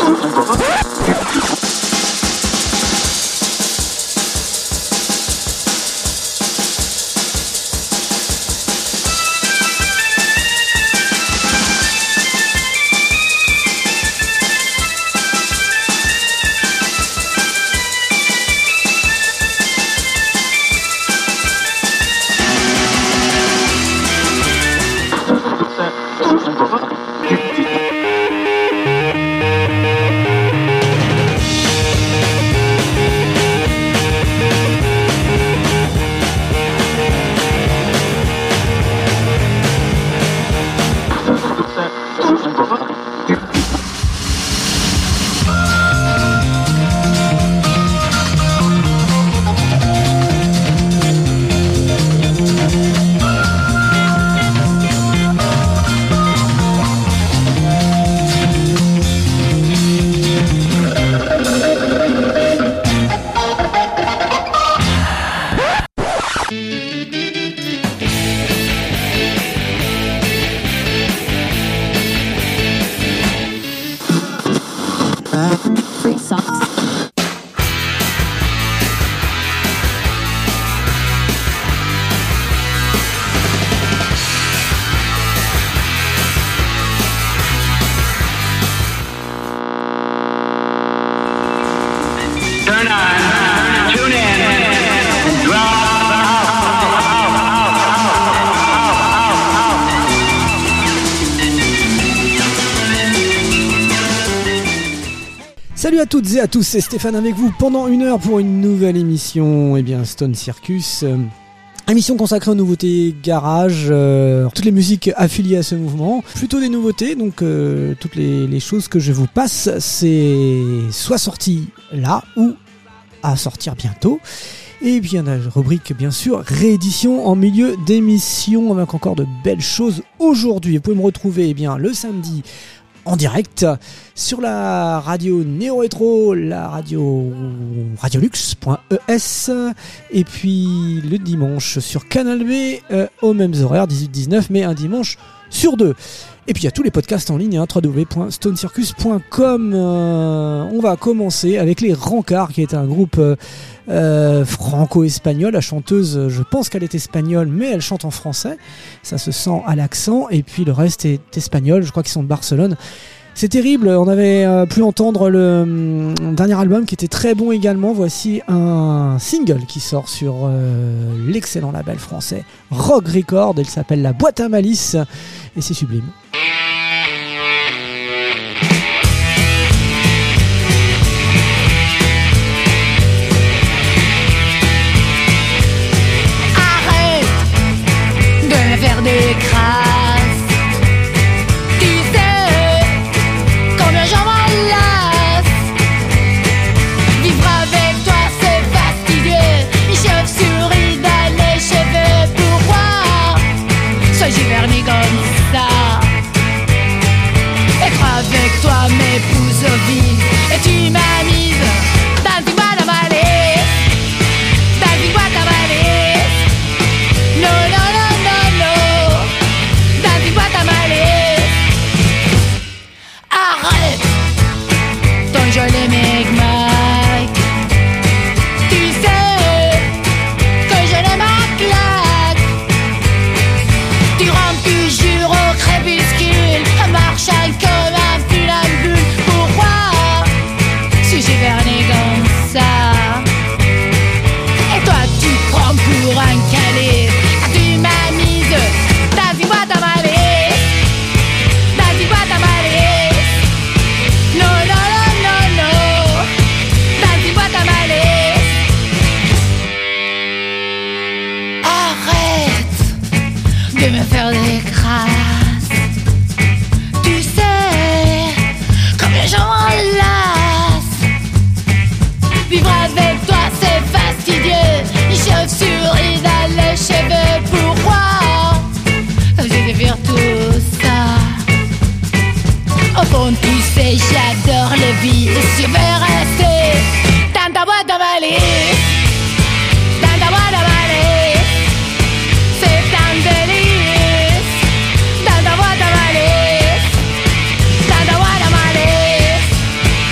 Salut à toutes et à tous, c'est Stéphane avec vous pendant une heure pour une nouvelle émission, Stone Circus. Émission consacrée aux nouveautés garage, toutes les musiques affiliées à ce mouvement. Plutôt des nouveautés, donc toutes les choses que je vous passe, c'est soit sorti là ou à sortir bientôt. Et puis il y a la rubrique bien sûr réédition en milieu d'émission avec encore de belles choses aujourd'hui. Vous pouvez me retrouver le samedi en direct sur la radio Néo Rétro, la radio radiolux.es, et puis le dimanche sur Canal B aux mêmes horaires 18-19, mais un dimanche sur deux. Et puis il y a tous les podcasts en ligne, www.stonecircus.com. On va commencer avec les Rancards, qui est un groupe franco-espagnol. La chanteuse, je pense qu'elle est espagnole, mais elle chante en français. Ça se sent à l'accent. Et puis le reste est espagnol. Je crois qu'ils sont de Barcelone. C'est terrible. On avait pu entendre le dernier album qui était très bon également. Voici un single qui sort sur l'excellent label français Rock Record. Il s'appelle La Boîte à Malice. Et c'est sublime. Faire des crasses. Tu sais combien j'en m'enlace. Vivre avec toi c'est fastidieux. Les chauves-souris dans les cheveux. Pourquoi sois-je vernis comme ça? Être avec toi m'épouse au vide. Et tu m'as mise dans une boîte à malice. Dans une boîte à malice. Non, non, non. Arrête ton joli mec-mac. Tu sais que je l'aime à claque. Tu rentres toujours au crépuscule, marchant comme un funambule. Pourquoi suis-je verni comme ça? Et toi tu prends pour un calife. Tu m'as mise dans une boîte à malice. De me faire des crasses. Tu sais combien j'en m'enlace. Vivre avec toi c'est fastidieux. Les chauves-souris dans les cheveux. Pourquoi je vais faire tout ça? Au fond tu sais j'adore le vide. Je vais rester dans ta boîte à malice. Dans ta boîte à malice. C'est un délice. Dans ta boîte à malice. Dans ta boîte à malice.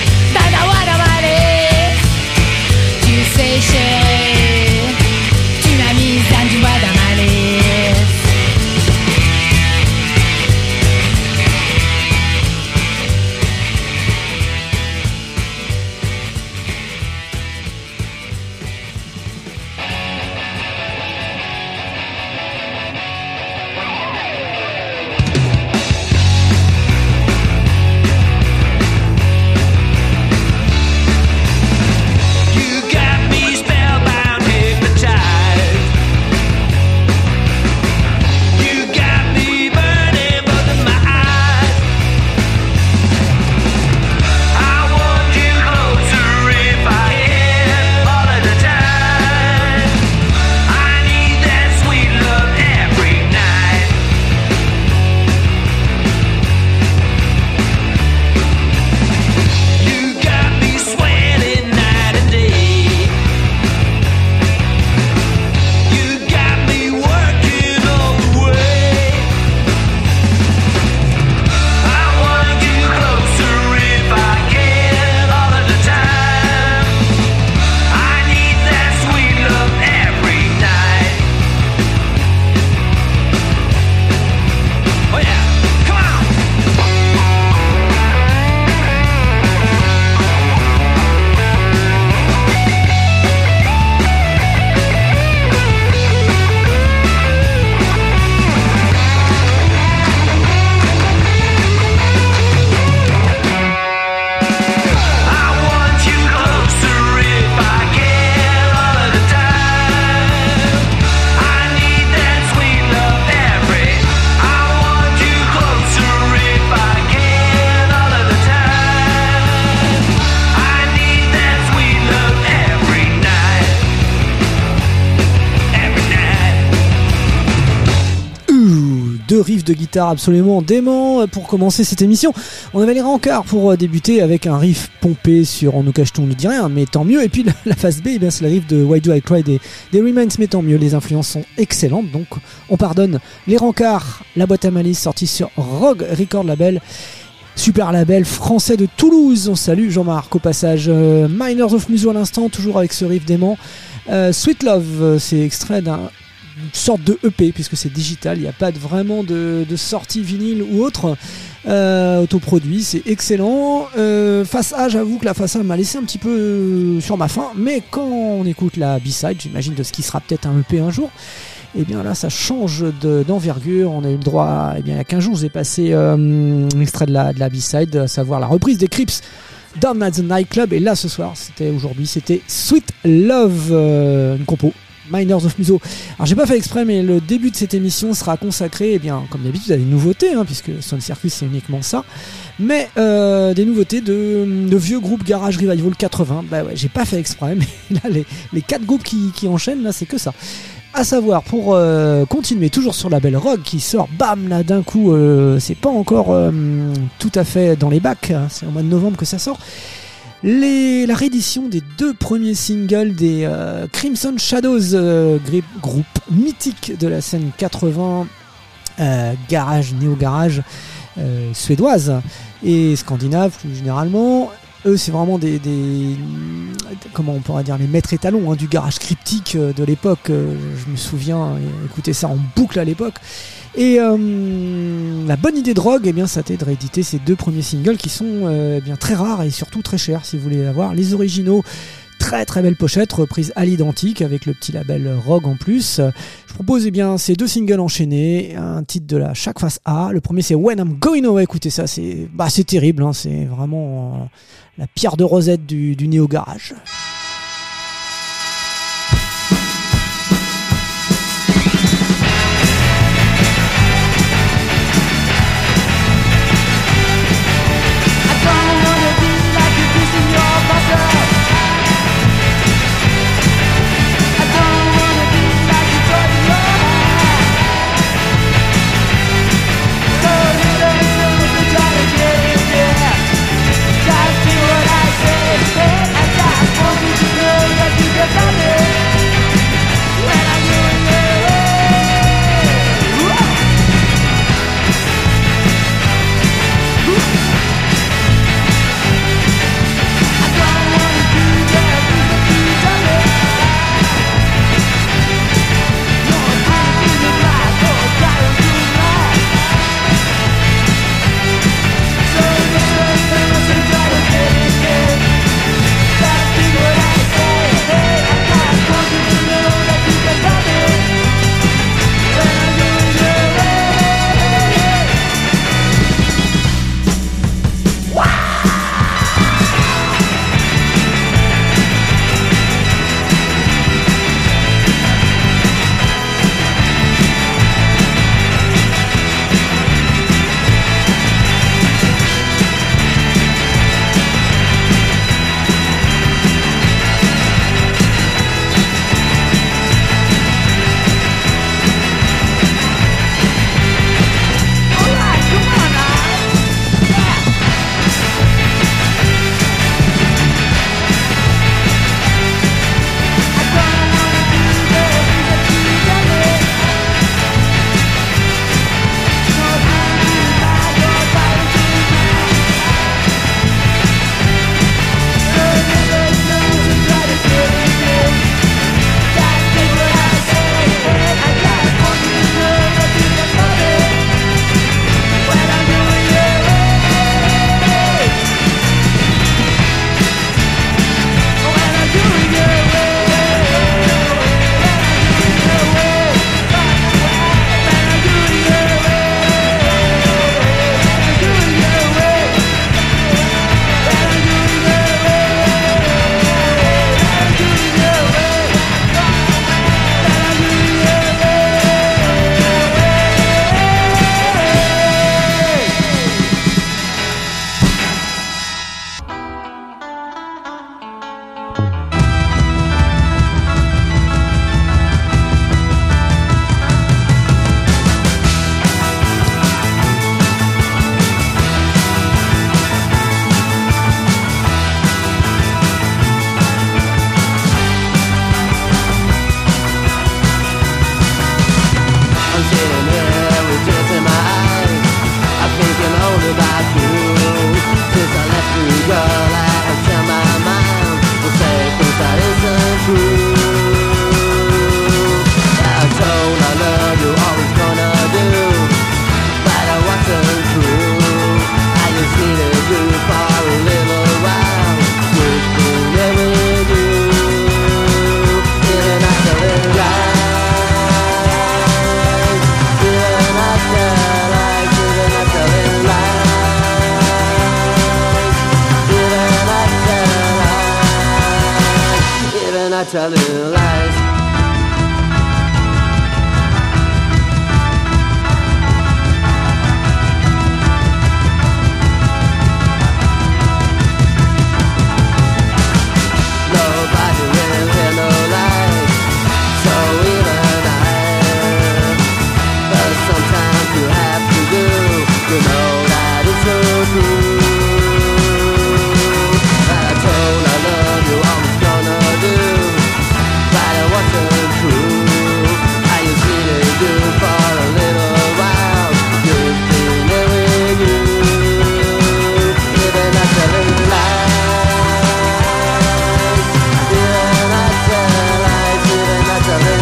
de guitare absolument dément pour commencer cette émission. On avait les rencarts pour débuter avec un riff pompé sur On nous cache tout, on ne dit rien, mais tant mieux. Et puis la phase B, eh bien, c'est le riff de Why Do I Cry des Remains, mais tant mieux. Les influences sont excellentes, donc on pardonne les rencarts. La boîte à malice sortie sur Rogue Record Label. Super label français de Toulouse. On salue Jean-Marc au passage. Miners of Muso à l'instant, toujours avec ce riff dément. Sweet Love, c'est extrait d'une sorte de EP puisque c'est digital, il n'y a pas vraiment de sortie vinyle ou autre. Autoproduit, c'est excellent. Face A, j'avoue que la face A m'a laissé un petit peu sur ma faim, mais quand on écoute la B-side, j'imagine de ce qui sera peut-être un EP un jour, et bien là ça change d'envergure. On a eu le droit, et bien il y a 15 jours j'ai passé un extrait de la B-side, à savoir la reprise des Crips Down at the Nightclub, et là ce soir, c'était Sweet Love, une compo Miners of Muso. Alors j'ai pas fait exprès, mais le début de cette émission sera consacré, eh bien comme d'habitude, à des nouveautés, puisque Stone Circus c'est uniquement ça, mais des nouveautés de vieux groupes Garage Revival 80. Bah ouais, j'ai pas fait exprès, mais là les 4 groupes qui enchaînent là, c'est que ça. À savoir, pour continuer toujours sur la belle Rogue qui sort, bam, là d'un coup, c'est pas encore tout à fait dans les bacs, c'est au mois de novembre que ça sort. La réédition des 2 premiers singles des Crimson Shadows, groupe mythique de la scène 80, garage, néo-garage suédoise et scandinave plus généralement. Eux, c'est vraiment des comment on pourrait dire, les maîtres étalons du garage cryptique de l'époque. Je me souviens écouter ça en boucle à l'époque. Et la bonne idée de Rogue, eh bien, ça a été de rééditer ces 2 premiers singles qui sont bien très rares et surtout très chers si vous voulez les avoir. Les originaux, très très belle pochette, reprise à l'identique avec le petit label Rogue en plus. Je propose bien ces 2 singles enchaînés, un titre de chaque face A. Le premier c'est When I'm Going Away. Écoutez ça, c'est terrible, c'est vraiment la pierre de Rosette du néo-garage. Just do what I say, and that's what I telling lies? Nobody will hear no lies, so even I. But sometimes you have to do, you know that it's so true. I told I love you, I was gonna do, but it wasn't true. I usually do for a little while, just been there with you. Even after the lies, even after lies, even after the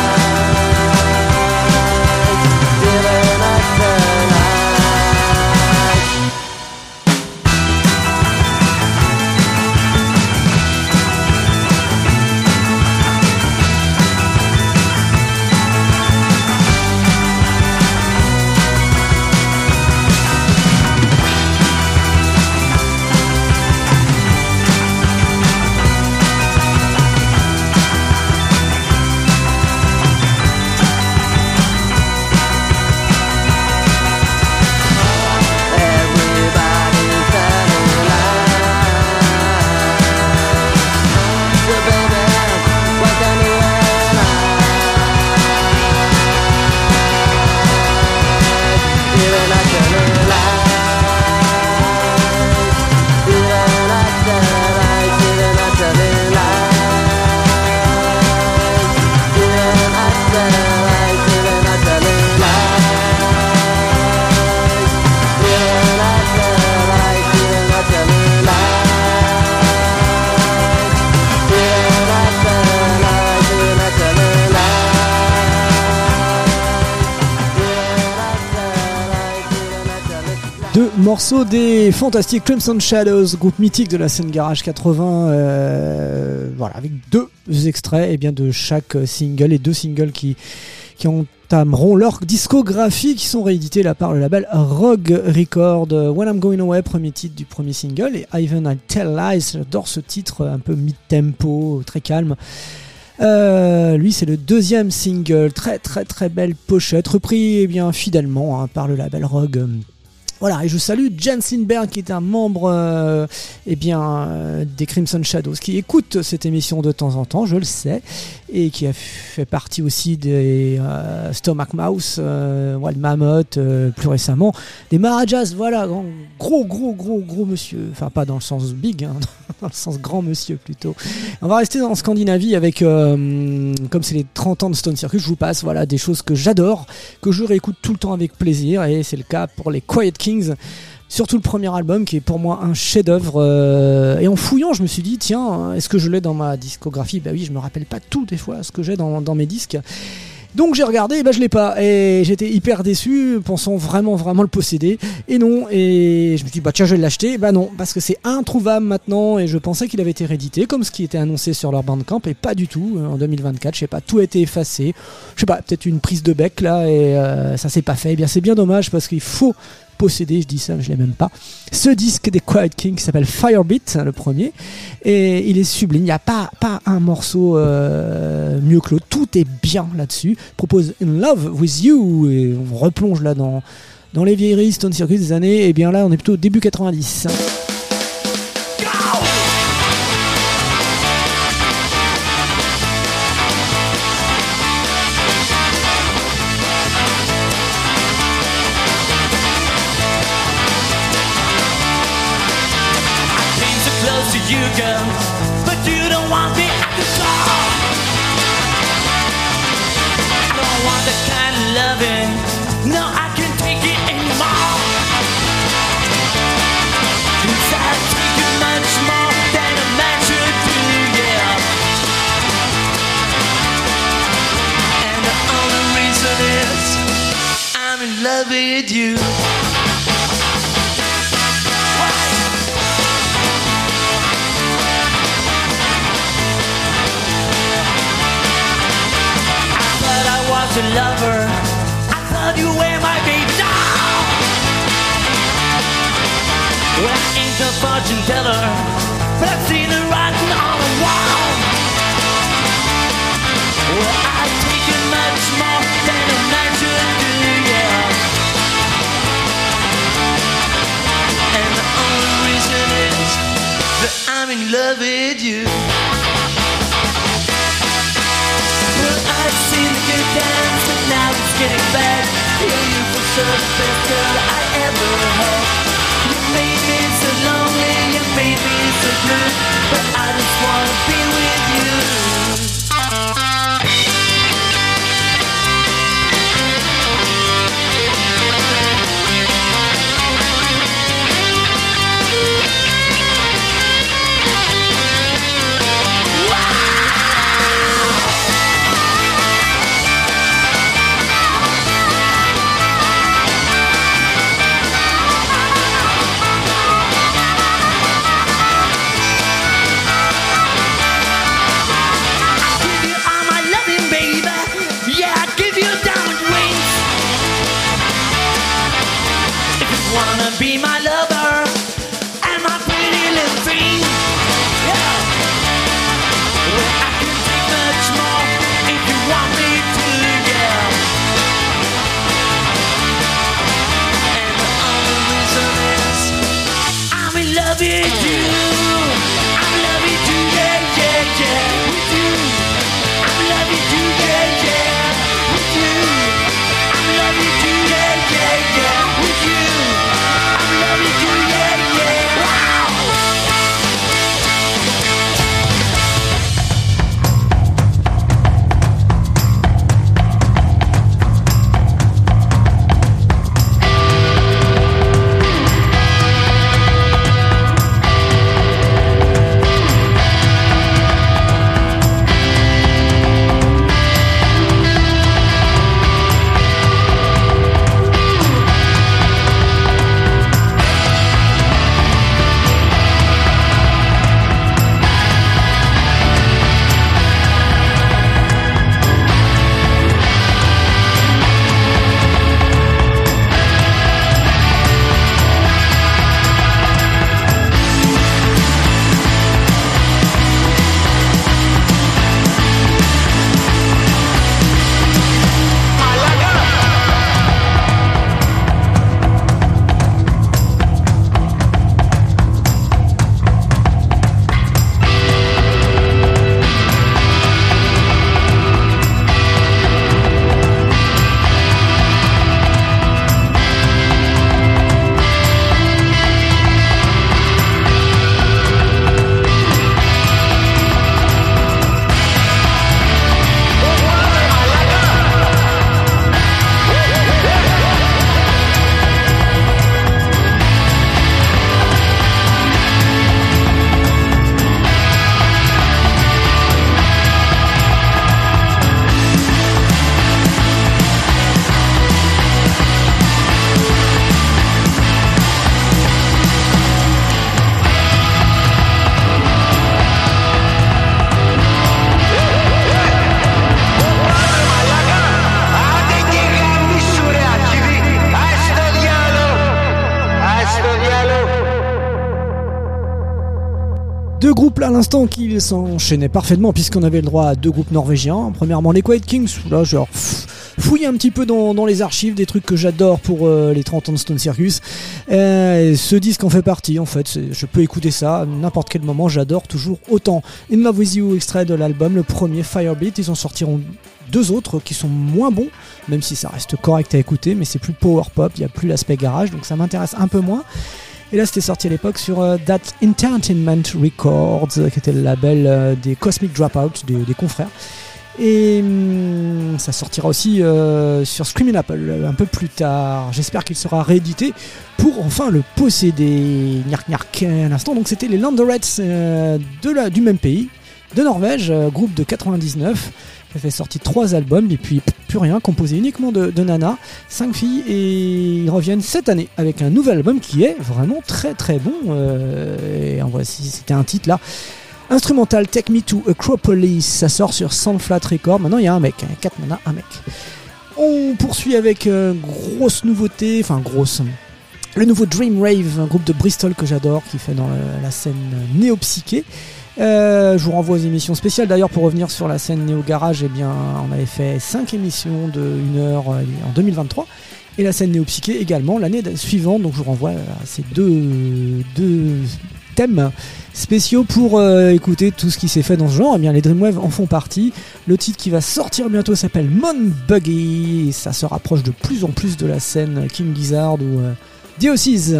lies, even after lies. Everybody's telling lies. So baby, what can you realize? Even after the lies, even after lies, even after the lies, even after lies, even after the lies, even after lies, even after the lies, even after lies, even after the lies. Deux morceaux des fantastiques Crimson Shadows, groupe mythique de la scène garage 80, voilà, avec deux extraits et bien de chaque single, et deux singles qui entameront leur discographie, qui sont réédités là par le label Rogue Record. When I'm Going Away, premier titre du premier single, et Even I Tell Lies, j'adore ce titre un peu mid-tempo, très calme. Lui c'est le deuxième single, très très très belle pochette, repris eh bien fidèlement par le label Rogue. Voilà, et je salue Jensenberg qui est un membre des Crimson Shadows, qui écoute cette émission de temps en temps, je le sais, et qui a fait partie aussi des Stomach Mouse, Wild Mammoth, plus récemment, des Maharajas, voilà, gros monsieur, enfin pas dans le sens big, hein, dans le sens grand monsieur plutôt. On va rester en Scandinavie avec, comme c'est les 30 ans de Stone Circus, je vous passe voilà, des choses que j'adore, que je réécoute tout le temps avec plaisir, et c'est le cas pour les Quiet Kings, surtout le premier album qui est pour moi un chef-d'œuvre, et en fouillant je me suis dit tiens, est-ce que je l'ai dans ma discographie? Bah oui, je me rappelle pas tout des fois ce que j'ai dans mes disques, donc j'ai regardé, et bah je l'ai pas, et j'étais hyper déçu pensant vraiment le posséder, et non, et je me suis dit bah tiens je vais l'acheter, bah non, parce que c'est introuvable maintenant, et je pensais qu'il avait été réédité comme ce qui était annoncé sur leur Bandcamp, et pas du tout, en 2024, je sais pas, tout a été effacé, je sais pas, peut-être une prise de bec là, et ça s'est pas fait, et bien c'est bien dommage parce qu'il faut posséder, je dis ça, je l'ai même pas, ce disque des Quiet Kings qui s'appelle Firebeat, le premier, et il est sublime, il n'y a pas un morceau mieux que l'autre, tout est bien là-dessus. Il propose In Love With You, et on replonge là dans les vieilleries Stone Circus des années, et bien là on est plutôt début 90. You girl, but you don't want me at the top. I don't want that kind of loving. No, I can't take it anymore. 'Cause I take it much more than a man should do, yeah. And the only reason is I'm in love with you. A lover, I thought you were my baby doll. Well, I ain't no fortune teller, but I've seen the writing on the wall. Well, I've taken much more than a man should do, yeah. And the only reason is that I'm in love with you. Well, I've seen the good times, but now it's getting bad. You're you for sure the best girl I ever had. You made me so lonely, you made me so blue, but I just wanna be with you. Wanna be my lover and my pretty little thing, yeah. Well, I can take much more if you want me to, yeah. And the only reason is I'm in love with you. I'm in love with you, yeah, yeah, yeah. With you, I'm in love with you, yeah, yeah. With you, I'm in love with you, yeah, yeah, yeah. With you. Deux groupes là à l'instant qui s'enchaînaient parfaitement puisqu'on avait le droit à deux groupes norvégiens. Premièrement les Quiet Kings, là genre fouiller un petit peu dans les archives, des trucs que j'adore pour les 30 ans de Stone Circus. Ce disque en fait partie en fait, je peux écouter ça à n'importe quel moment, j'adore toujours autant. In Love With You, extrait de l'album, le premier Firebeat, ils en sortiront deux autres qui sont moins bons, même si ça reste correct à écouter, mais c'est plus power pop, il n'y a plus l'aspect garage, donc ça m'intéresse un peu moins. Et là c'était sorti à l'époque sur That Entertainment Records, qui était le label des Cosmic Dropout, des confrères. Et ça sortira aussi sur Screaming Apple un peu plus tard. J'espère qu'il sera réédité pour enfin le posséder. Nyark nyark à l'instant. Donc c'était les Landerettes du même pays, de Norvège, groupe de 99. Ça fait sortir 3 albums et puis plus rien, composé uniquement de nanas, 5 filles, et ils reviennent cette année avec un nouvel album qui est vraiment très très bon. Et en voici, c'était un titre là. Instrumental, Take Me to Acropolis, ça sort sur Soundflat Records. Maintenant il y a un mec, 4 nanas, un mec. On poursuit avec grosse nouveauté, enfin grosse. Le nouveau Dream Rave, un groupe de Bristol que j'adore, qui fait dans la scène néo-psyché. Je vous renvoie aux émissions spéciales. D'ailleurs, pour revenir sur la scène néo-garage, eh bien, on avait fait 5 émissions de 1 heure en 2023. Et la scène néo-psyché également l'année suivante. Donc je vous renvoie à ces deux thèmes spéciaux pour écouter tout ce qui s'est fait dans ce genre. Eh bien, les Dreamwave en font partie. Le titre qui va sortir bientôt s'appelle Mon Buggy. Ça se rapproche de plus en plus de la scène King Gizzard ou Diocese.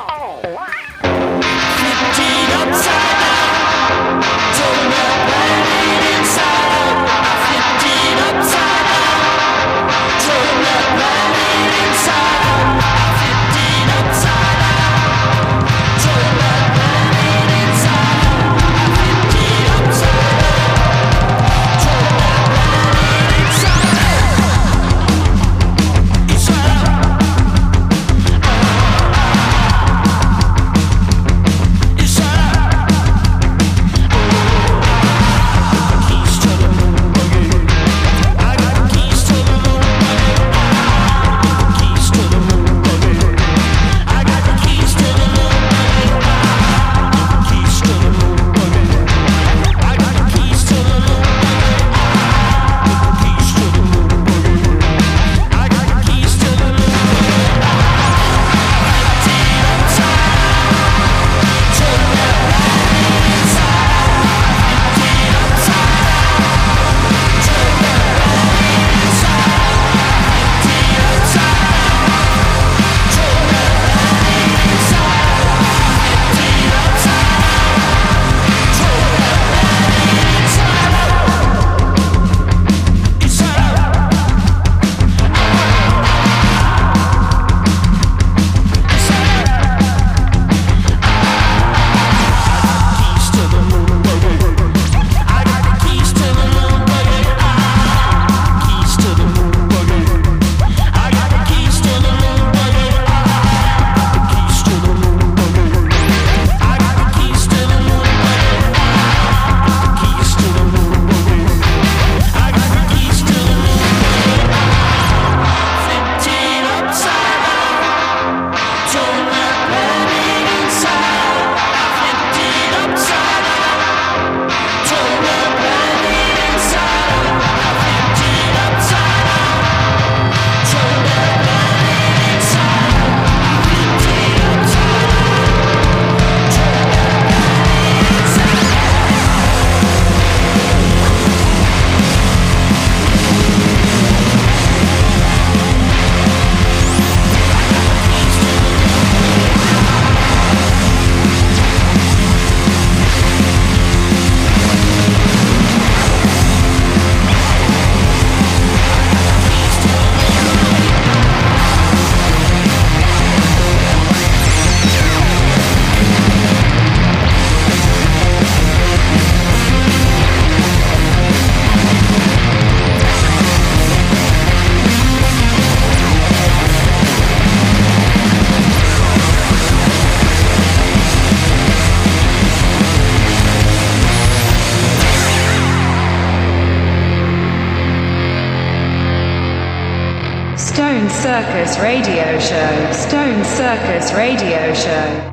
Stone Circus Radio Show. Stone Circus Radio Show.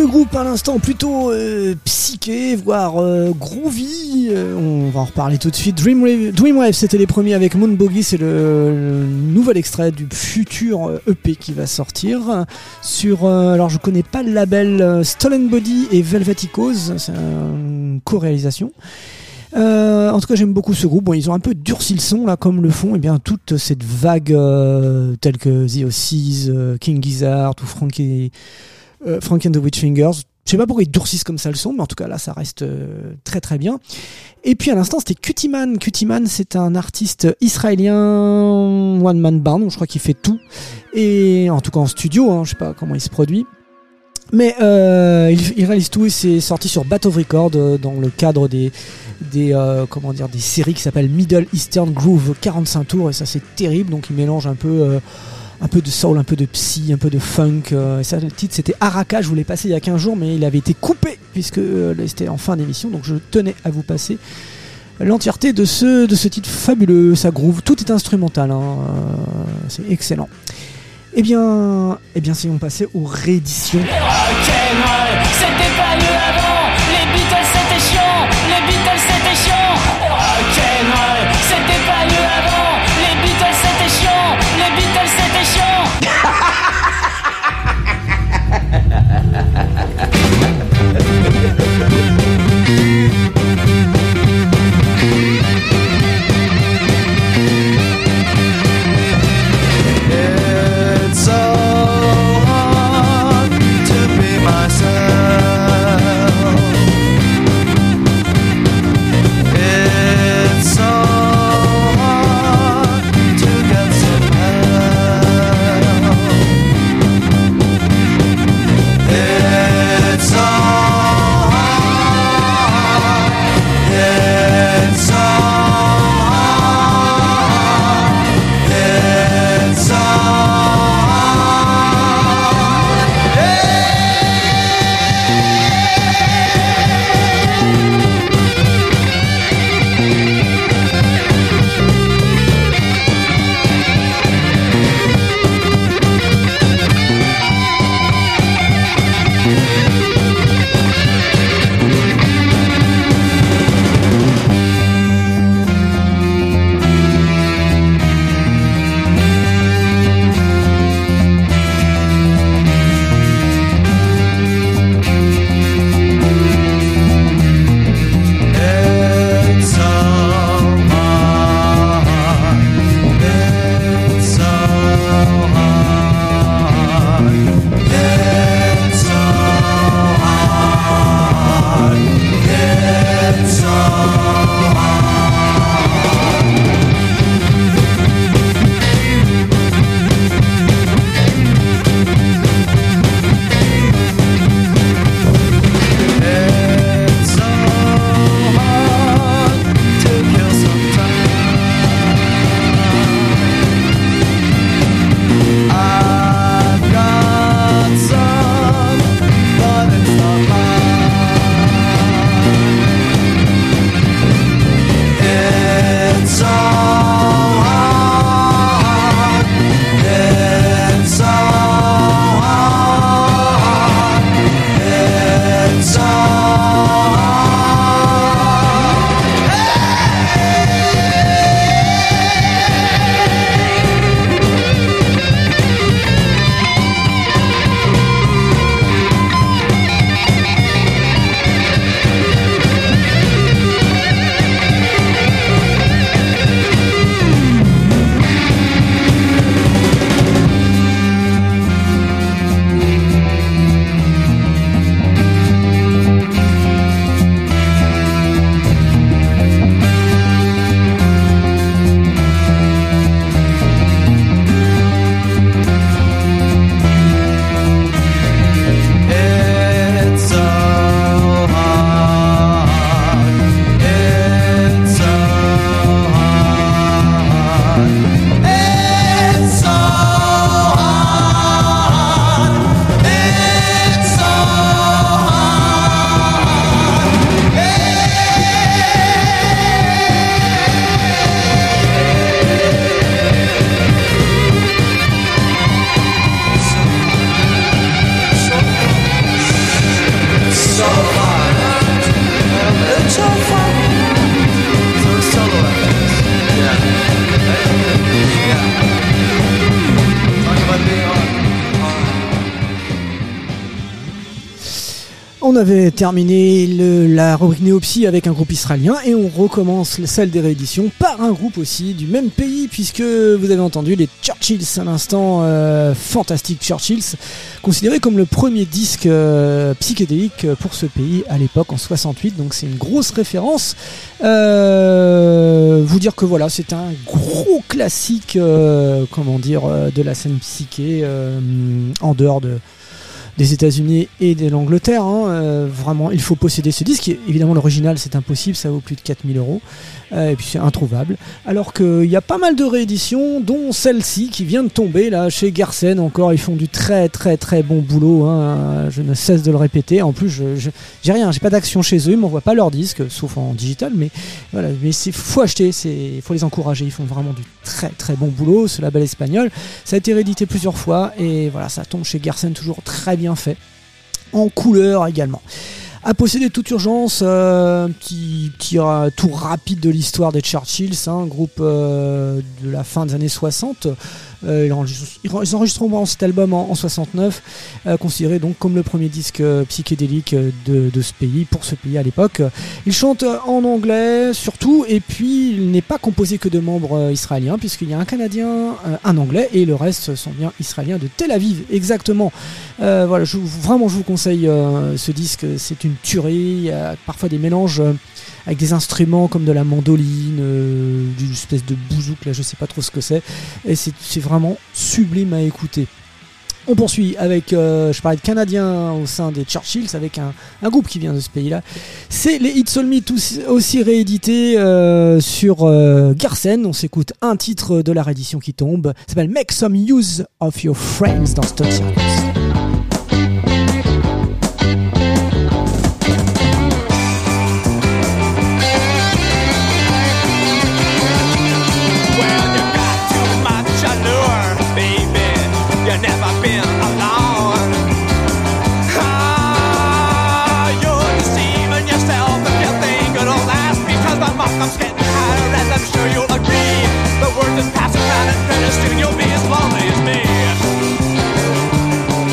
groupe à l'instant plutôt psyché, voire groovy. On va en reparler tout de suite. Dreamwave, c'était les premiers avec Moon Boogie. C'est le nouvel extrait du futur EP qui va sortir sur. Alors je connais pas le label Stolen Body et Velveticos. C'est une co-réalisation. En tout cas, j'aime beaucoup ce groupe. Bon, ils ont un peu durci le son là, comme le font toute cette vague telle que The Ossies, King Gizzard ou Frank and the Witchfingers. Je sais pas pourquoi ils durcissent comme ça le son, mais en tout cas là, ça reste très très bien. Et puis à l'instant, c'était Cutiman. Cutiman, c'est un artiste israélien one man band. Je crois qu'il fait tout, et en tout cas en studio. Je sais pas comment il se produit. Mais il réalise tout et c'est sorti sur Bat of Record dans le cadre des séries qui s'appellent Middle Eastern Groove 45 tours, et ça c'est terrible. Donc il mélange un peu de soul, un peu de psy, un peu de funk. Et ça, le titre c'était Araka, je voulais passer il y a 15 jours mais il avait été coupé puisque c'était en fin d'émission, donc je tenais à vous passer l'entièreté de ce titre fabuleux. Ça groove, tout est instrumental, c'est excellent. Eh bien, si on passait aux rééditions. Rock'n'roll, c'était pas mieux avant. Les Beatles c'était chiant, les Beatles c'était chiant. Rock'n'roll, c'était pas mieux avant. Les Beatles c'était chiant, les Beatles c'était chiant. It's so hard to On avait terminé la rubrique Néopsy avec un groupe israélien et on recommence celle des rééditions par un groupe aussi du même pays, puisque vous avez entendu les Churchills à l'instant, fantastique Churchills, considéré comme le premier disque psychédélique pour ce pays à l'époque en 68, donc c'est une grosse référence. Vous dire que voilà, c'est un gros classique de la scène psyché en dehors des États-Unis et de l'Angleterre, vraiment il faut posséder ce disque. Évidemment l'original c'est impossible, ça vaut plus de 4 000 €, et puis c'est introuvable, alors qu'il y a pas mal de rééditions, dont celle-ci qui vient de tomber là chez Garsen. Encore, ils font du très très très bon boulot, je ne cesse de le répéter. En plus j'ai rien, j'ai pas d'action chez eux, ils m'envoient pas leurs disques sauf en digital, mais voilà, mais faut acheter, faut les encourager, ils font vraiment du très très bon boulot. Ce label espagnol, ça a été réédité plusieurs fois et voilà, ça tombe chez Garsen, toujours très bien fait, en couleur également. À posséder toute urgence, petit tour rapide de l'histoire des Churchills, groupe de la fin des années 60. Ils enregistreront cet album en 69, considéré donc comme le premier disque psychédélique de ce pays, pour ce pays à l'époque. Ils chantent en anglais surtout, et puis il n'est pas composé que de membres israéliens, puisqu'il y a un Canadien, un Anglais, et le reste sont bien israéliens de Tel Aviv, exactement. Voilà, je vous conseille ce disque, c'est une tuerie. Il y a parfois des mélanges avec des instruments comme de la mandoline, d'une espèce de bouzouk, là je sais pas trop ce que c'est, et c'est vraiment sublime à écouter. On poursuit avec, je parlais de Canadiens au sein des Churchills, avec un groupe qui vient de ce pays-là. C'est les It's All Me, aussi réédité sur Garsen. On s'écoute un titre de la réédition qui tombe, ça s'appelle Make Some Use of Your Friends dans Stone Circus. I'm getting higher, as I'm sure you'll agree. The word just passing around and finished soon, you'll be as lonely as me.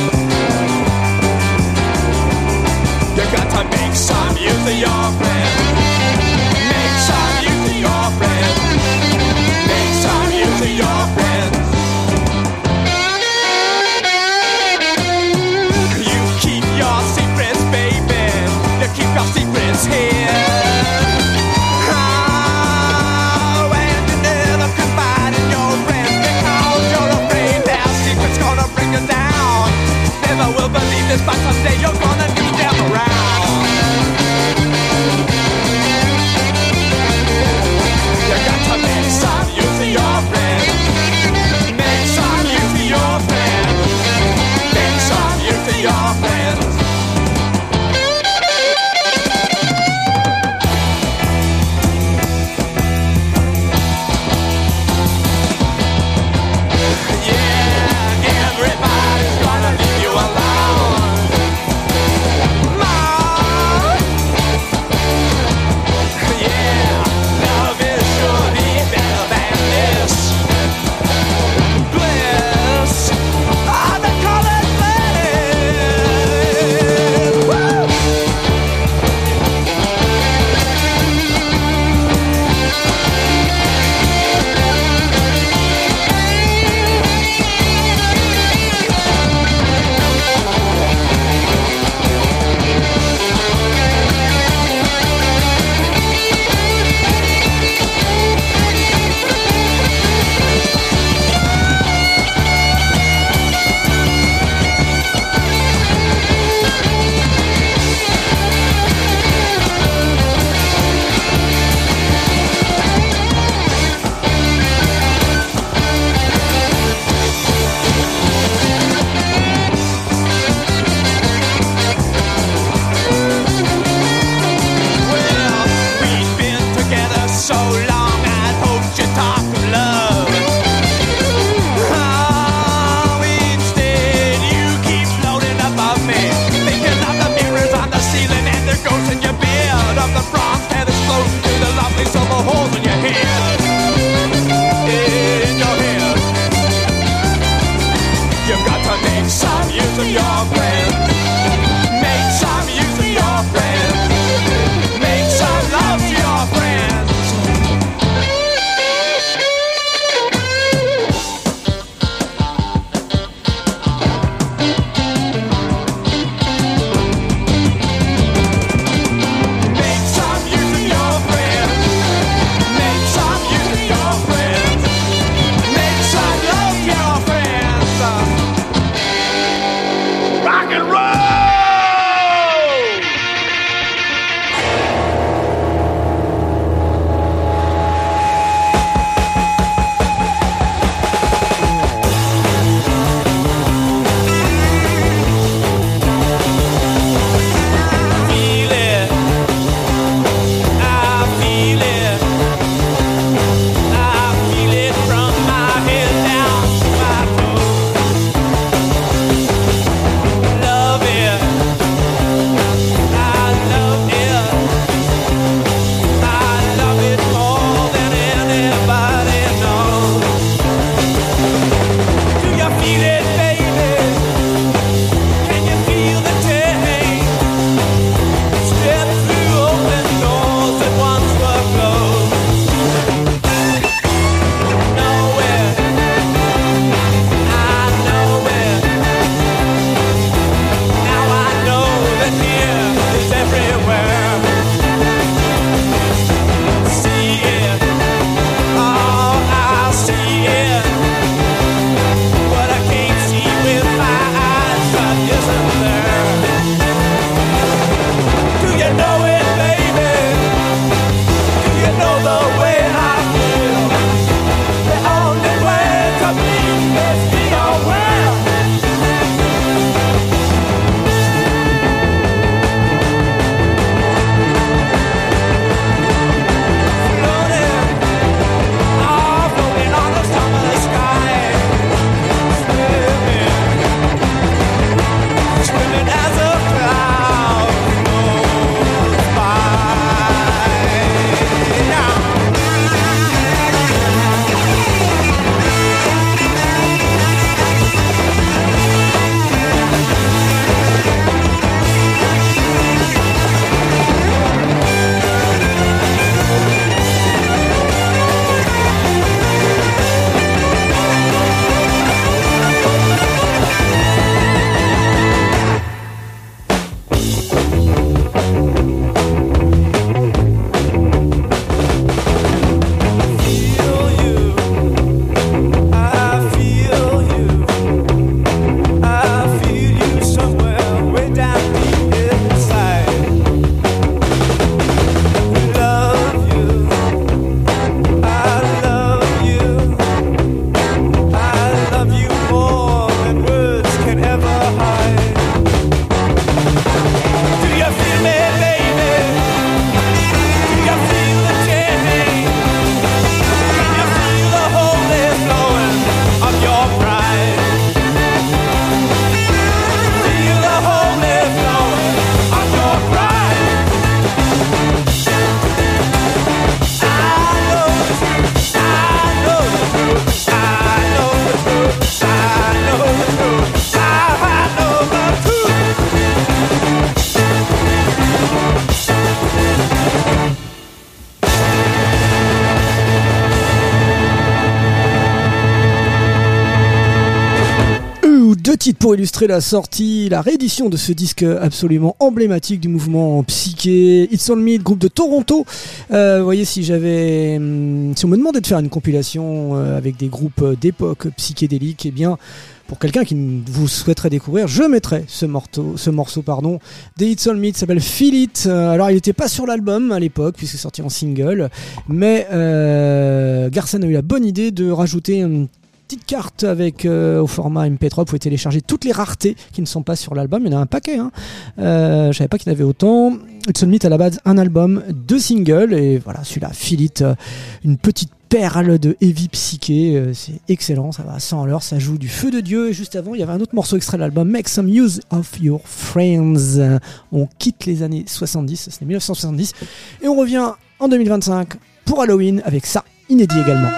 2 titres pour illustrer la réédition de ce disque absolument emblématique du mouvement psyché. It's On Me, groupe de Toronto. Vous voyez, si on me demandait de faire une compilation avec des groupes d'époque psychédélique, eh bien, pour quelqu'un qui vous souhaiterait découvrir, je mettrais ce morceau des It's On Me, qui s'appelle Feel It. Alors, il n'était pas sur l'album à l'époque, puisque c'est sorti en single, mais Garson a eu la bonne idée de rajouter une petite carte avec au format MP3. Vous pouvez télécharger toutes les raretés qui ne sont pas sur l'album. Il y en a un paquet, hein. Je savais pas qu'il y en avait autant. It's On Me, à la base, un album, 2 singles, et voilà, celui-là, Feel It, une petite perle de heavy psyché, c'est excellent, ça va à 100 à l'heure, ça joue du feu de Dieu. Et juste avant, il y avait un autre morceau extrait de l'album, Make Some Use of Your Friends. On quitte les années 70, c'est 1970, et on revient en 2025 pour Halloween avec ça, inédit également.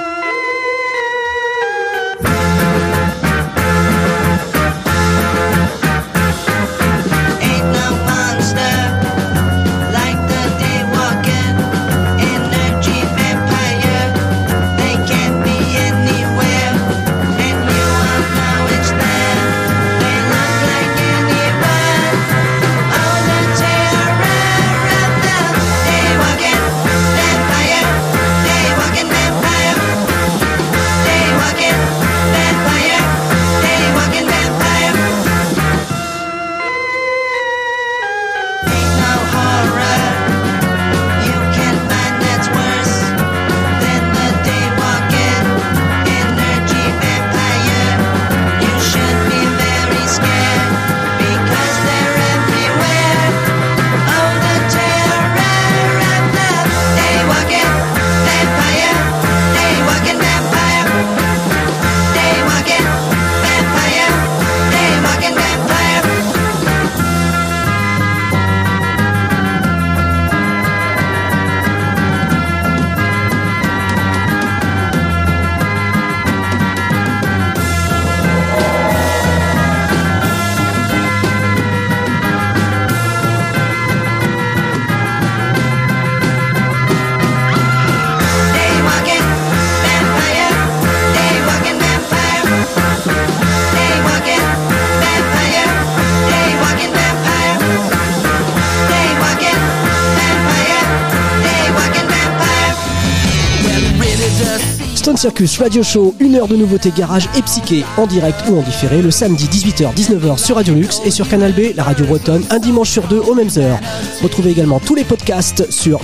Stone Circus Radio Show, 1 heure de nouveautés garage et psyché en direct ou en différé le samedi 18h-19h sur Radio Lux et sur Canal B, la radio bretonne, un dimanche sur 2 aux mêmes heures. Retrouvez également tous les podcasts sur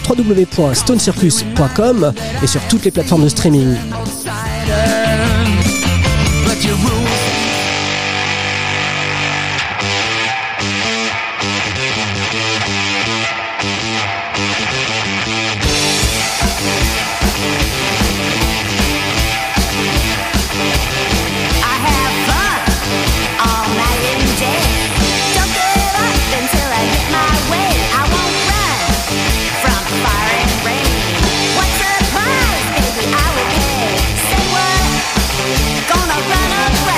www.stonecircus.com et sur toutes les plateformes de streaming. Gonna run away.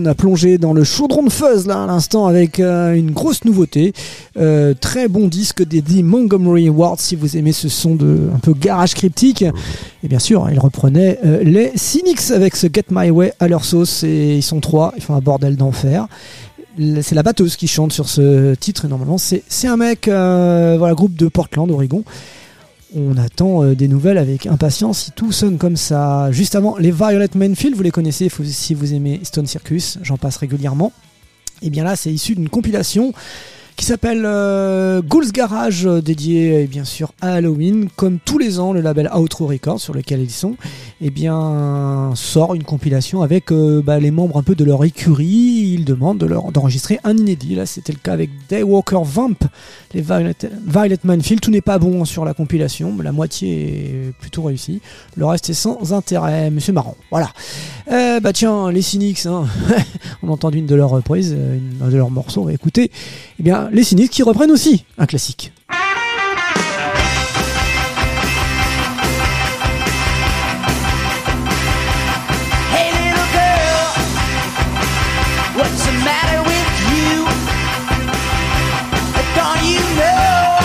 on a plongé dans le chaudron de fuzz là à l'instant avec une grosse nouveauté. Très bon disque d'Eddie Montgomery Ward si vous aimez ce son de un peu garage cryptique. Et bien sûr, il reprenait les Cynics avec ce Get My Way à leur sauce. Et ils sont 3, ils font un bordel d'enfer. C'est la batteuse qui chante sur ce titre et normalement c'est un mec, voilà, groupe de Portland, Oregon. On attend des nouvelles avec impatience si tout sonne comme ça. Juste avant, les Violet Manfield, vous les connaissez si vous aimez Stone Circus, j'en passe régulièrement. Et bien là, c'est issu d'une compilation qui s'appelle Ghouls Garage, dédié bien sûr à Halloween. Comme tous les ans, le label Outro Records, sur lequel ils sont, eh bien, sort une compilation avec les membres un peu de leur écurie. Ils demandent d'enregistrer un inédit. Là, c'était le cas avec Daywalker Vamp, les Violet Manfield. Tout n'est pas bon sur la compilation, mais la moitié est plutôt réussie. Le reste est sans intérêt, mais c'est marrant. Voilà. Tiens, les Cynics, hein. On a entendu une de leurs reprises, un de leurs morceaux. On va écouter. Eh bien, les Cynics qui reprennent aussi un classique. Hey little girl, what's the matter with you? Don't you know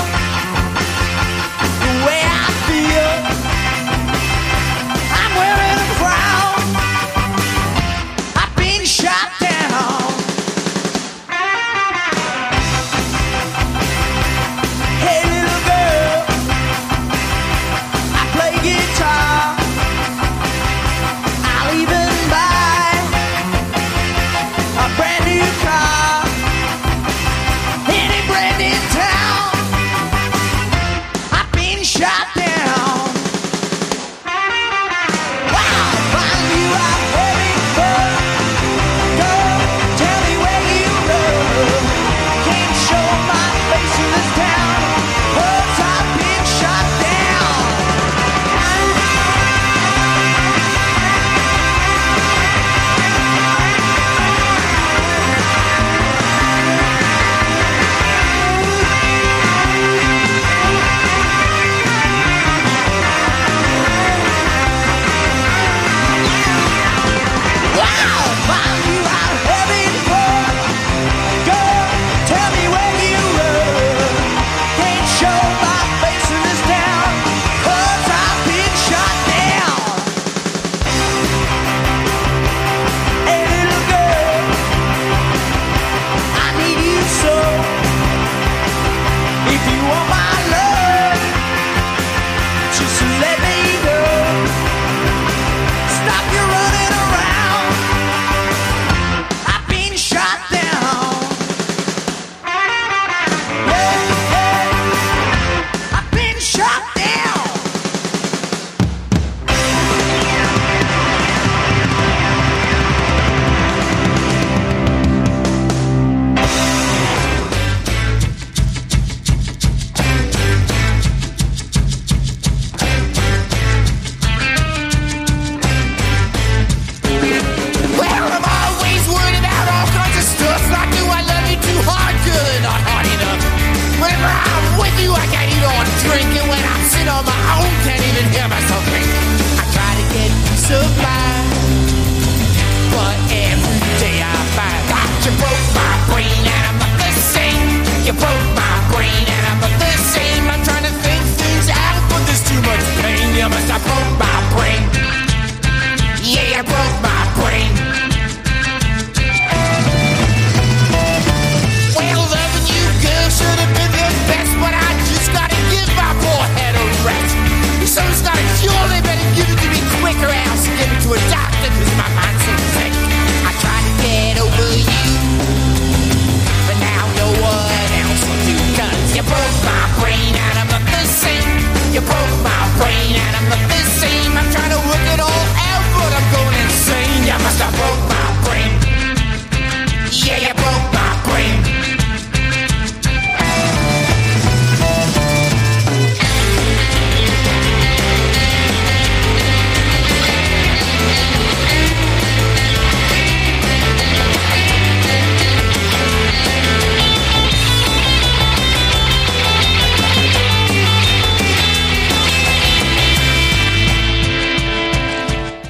the way I feel? I'm wearing a crown, I've been shot down.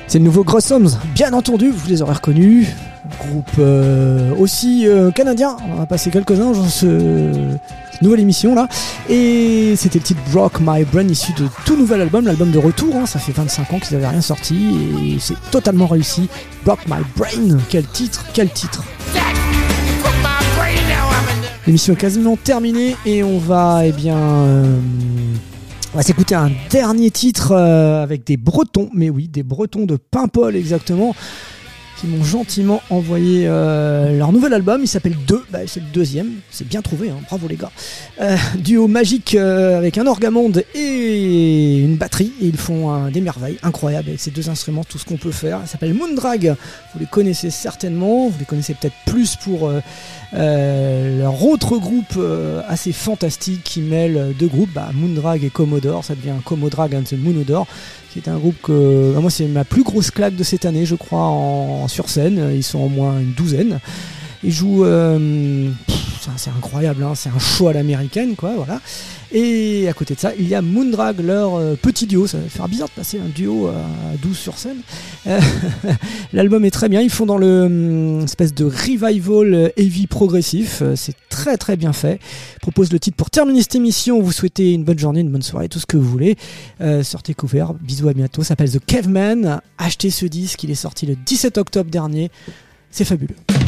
C'est le nouveau Grossoms, bien entendu, vous les aurez reconnus. Groupe aussi canadien, on va passer quelques-uns dans cette nouvelle émission là. Et c'était le titre Broke My Brain, issu de tout nouvel album, l'album de retour, hein. Ça fait 25 ans qu'ils n'avaient rien sorti et c'est totalement réussi. Broke My Brain, quel titre, quel titre. L'émission est quasiment terminée et on va on va s'écouter un dernier titre avec des Bretons, mais oui, des Bretons de Paimpol exactement, qui m'ont gentiment envoyé leur nouvel album. Il s'appelle 2, c'est le deuxième, c'est bien trouvé, hein, bravo les gars. Duo magique avec un orgamonde et une batterie, et ils font des merveilles incroyables avec ces deux instruments, tout ce qu'on peut faire. Ça s'appelle Moondrag, vous les connaissez certainement, vous les connaissez peut-être plus pour leur autre groupe assez fantastique qui mêle deux groupes, Moondrag et Commodore. Ça devient Commodore and the Moonodore, qui est un groupe que moi c'est ma plus grosse claque de cette année, je crois, sur scène. Ils sont au moins une douzaine. Ils jouent, c'est incroyable, hein, c'est un show à l'américaine, quoi, voilà. Et à côté de ça, il y a Moondrag, leur petit duo. Ça va faire bizarre de passer un duo à 12 sur scène. L'album est très bien. Ils font dans le espèce de revival heavy progressif. C'est très très bien fait. Je propose le titre pour terminer cette émission. Vous souhaitez une bonne journée, une bonne soirée, tout ce que vous voulez. Sortez couvert. Bisous, à bientôt. Ça s'appelle The Caveman. Achetez ce disque. Il est sorti le 17 octobre dernier. C'est fabuleux.